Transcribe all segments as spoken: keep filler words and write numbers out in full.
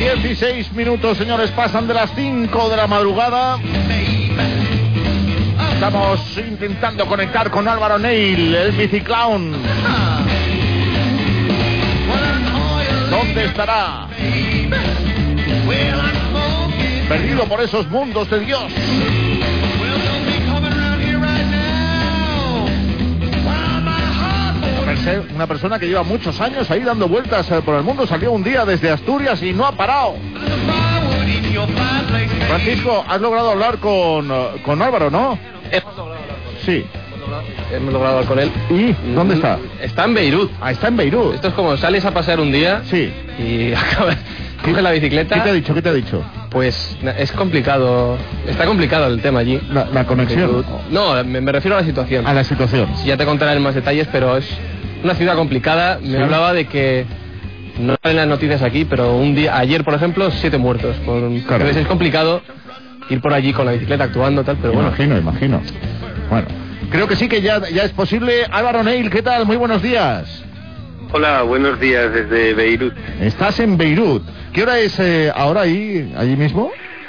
dieciséis minutos, señores, pasan de las cinco de la madrugada. Estamos intentando conectar con Álvaro Neil, el biciclown. ¿Dónde estará? Perdido por esos mundos de Dios. Una persona que lleva muchos años ahí dando vueltas por el mundo, salió un día desde Asturias y no ha parado. Francisco, has logrado hablar con, con Álvaro, ¿no? Hemos logrado hablar con él. Sí. Hemos logrado hablar con él. ¿Y dónde está? Está en Beirut. Ah, está en Beirut. Esto es como sales a pasear un día. Sí. Y acabas, coges la bicicleta. ¿Qué te ha dicho? ¿Qué te ha dicho? Pues es complicado. Está complicado el tema allí. La, la conexión. Beirut. No, me, me refiero a la situación. A la situación. Ya te contaré en más detalles, pero es una ciudad complicada. Me sí. hablaba de que no salen las noticias aquí, pero un día, ayer por ejemplo, siete muertos. Con, claro. Es complicado ir por allí con la bicicleta actuando tal, pero bueno. Imagino, imagino. Bueno, creo que sí que ya, ya es posible. Álvaro Neil, ¿qué tal? Muy buenos días. Hola, buenos días desde Beirut. Estás en Beirut. ¿Qué hora es eh, ahora ahí, allí mismo?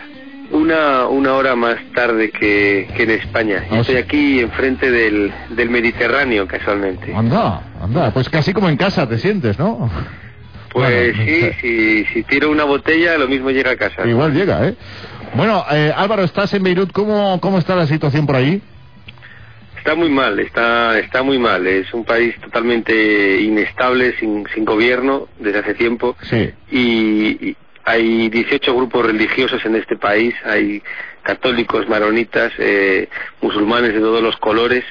Una, una hora más tarde que, que en España. Yo oh, estoy sí. aquí enfrente del, del Mediterráneo, casualmente. Anda, anda, pues casi como en casa te sientes, ¿no? Pues bueno, sí, no sé. si, si tiro una botella, lo mismo llega a casa. Igual llega, ¿eh? Bueno, eh, Álvaro, estás en Beirut, ¿cómo, cómo está la situación por ahí? Está muy mal, está está muy mal. Es un país totalmente inestable, sin, sin gobierno desde hace tiempo. Sí. Y, y hay dieciocho grupos religiosos en este país, hay católicos, maronitas, eh, musulmanes de todos los colores,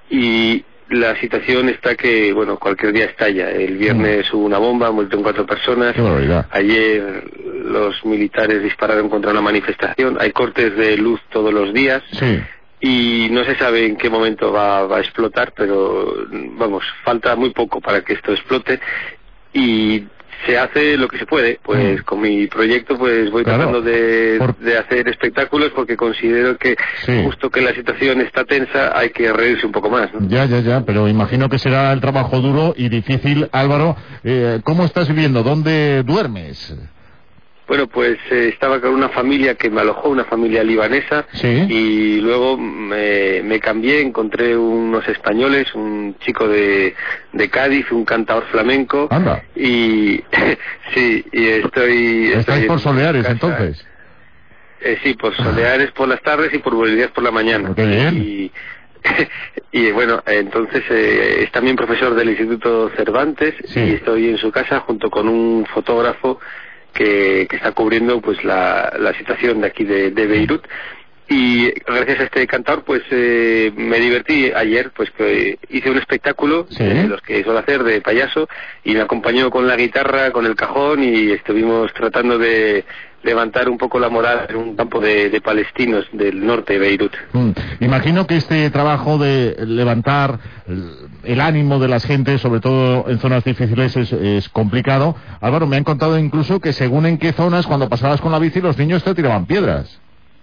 y la situación está que, bueno, cualquier día estalla. El viernes mm. hubo una bomba, muerto en cuatro personas. Qué barbaridad. Ayer los militares dispararon contra una manifestación. Hay cortes de luz todos los días. Sí. Y no se sabe en qué momento va, va a explotar, pero vamos, falta muy poco para que esto explote. Y se hace lo que se puede, pues mm. con mi proyecto pues voy claro. tratando de, Por... de hacer espectáculos, porque considero que sí. justo que la situación está tensa hay que reírse un poco más, ¿no? Ya, ya, ya, pero imagino que será el trabajo duro y difícil. Álvaro, eh, ¿cómo estás viviendo? ¿Dónde duermes? Bueno, pues eh, estaba con una familia que me alojó, una familia libanesa, ¿sí? Y luego me, me cambié, encontré unos españoles, un chico de, de Cádiz, un cantador flamenco. Anda. Y sí, y estoy... ¿Estáis estoy por Soleares entonces? Eh, sí, por Soleares por las tardes y por Bolívar por la mañana. Qué bien. Y, y bueno, entonces eh, es también profesor del Instituto Cervantes, sí. Y estoy en su casa junto con un fotógrafo Que, que está cubriendo pues la, la situación de aquí de, de Beirut, y gracias a este cantador pues eh, me divertí ayer, pues que hice un espectáculo, ¿sí? De los que suelo hacer, de payaso, y me acompañó con la guitarra, con el cajón, y estuvimos tratando de levantar un poco la moral en un campo de, de palestinos del norte de Beirut. Mm. Imagino que este trabajo de levantar el ánimo de las gentes, sobre todo en zonas difíciles, es, es complicado. Álvaro, me han contado incluso que según en qué zonas, cuando pasabas con la bici, los niños te tiraban piedras.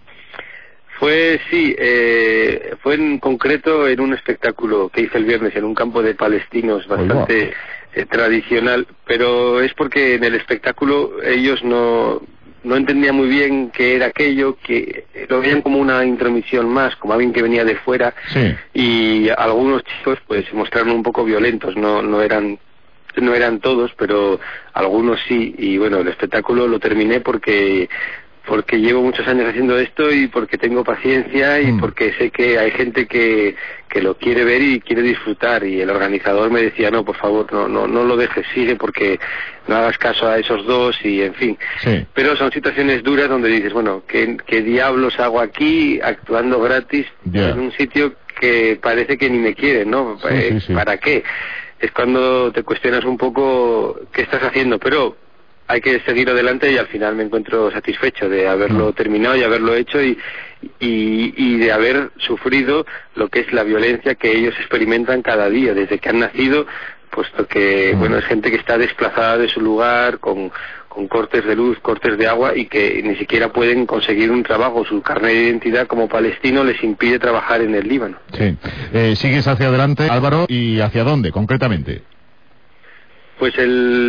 Fue, sí, eh, fue en concreto en un espectáculo que hice el viernes en un campo de palestinos bastante eh, tradicional, pero es porque en el espectáculo ellos no... no entendía muy bien qué era aquello, que lo veían como una intromisión más, como alguien que venía de fuera, sí. Y algunos chicos pues se mostraron un poco violentos, no no eran no eran todos, pero algunos sí, y bueno, el espectáculo lo terminé porque porque llevo muchos años haciendo esto y porque tengo paciencia y mm. porque sé que hay gente que, que lo quiere ver y quiere disfrutar, y el organizador me decía, no, por favor, no no no lo dejes, sigue, porque no hagas caso a esos dos, y en fin. Sí. Pero son situaciones duras donde dices, bueno, ¿qué, qué diablos hago aquí actuando gratis yeah. en un sitio que parece que ni me quieren, ¿no? Sí, eh, sí, sí. ¿Para qué? Es cuando te cuestionas un poco qué estás haciendo, pero hay que seguir adelante, y al final me encuentro satisfecho de haberlo terminado y haberlo hecho, y, y, y de haber sufrido lo que es la violencia que ellos experimentan cada día desde que han nacido, puesto que bueno, es gente que está desplazada de su lugar, con, con cortes de luz, cortes de agua, y que ni siquiera pueden conseguir un trabajo. Su carnet de identidad como palestino les impide trabajar en el Líbano. Sí. Eh, ¿Sigues hacia adelante, Álvaro, y hacia dónde concretamente? Pues el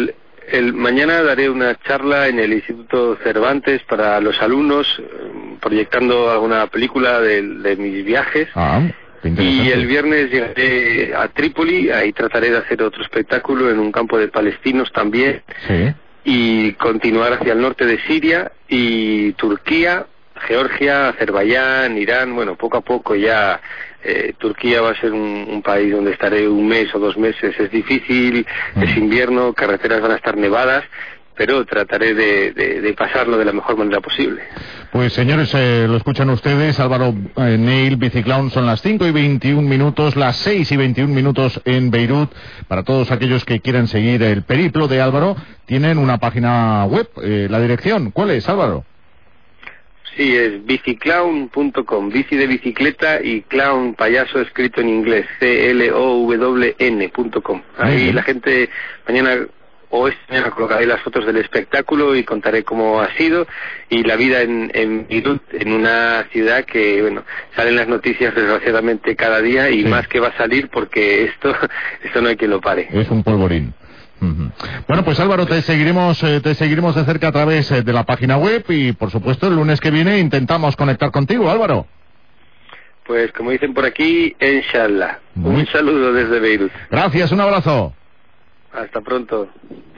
El, mañana daré una charla en el Instituto Cervantes para los alumnos, proyectando alguna película de, de mis viajes. Ah, qué interesante. Y el viernes llegaré a Trípoli, ahí trataré de hacer otro espectáculo en un campo de palestinos también. Sí. Y continuar hacia el norte de Siria y Turquía, Georgia, Azerbaiyán, Irán. Bueno, poco a poco ya eh, Turquía va a ser un, un país donde estaré un mes o dos meses. Es difícil, mm. es invierno, carreteras van a estar nevadas, pero trataré de, de, de pasarlo de la mejor manera posible. Pues señores, eh, lo escuchan ustedes, Álvaro eh, Neil, Biciclown, son las cinco y veintiún minutos, las seis y veintiún minutos en Beirut. Para todos aquellos que quieran seguir el periplo de Álvaro, tienen una página web, eh, la dirección, ¿cuál es, Álvaro? Sí, es biciclown punto com, bici de bicicleta y clown, payaso escrito en inglés, C L O W N punto com. Ahí la gente mañana o esta mañana colocaré las fotos del espectáculo y contaré cómo ha sido y la vida en, en Beirut, en una ciudad que, bueno, salen las noticias desgraciadamente cada día y sí. más que va a salir porque esto, esto no hay quien lo pare. Es un polvorín. Uh-huh. Bueno, pues Álvaro, te seguiremos eh, te seguiremos de cerca a través eh, de la página web y por supuesto el lunes que viene intentamos conectar contigo, Álvaro. Pues como dicen por aquí, inshallah. Muy... Un saludo desde Beirut. Gracias, un abrazo. Hasta pronto.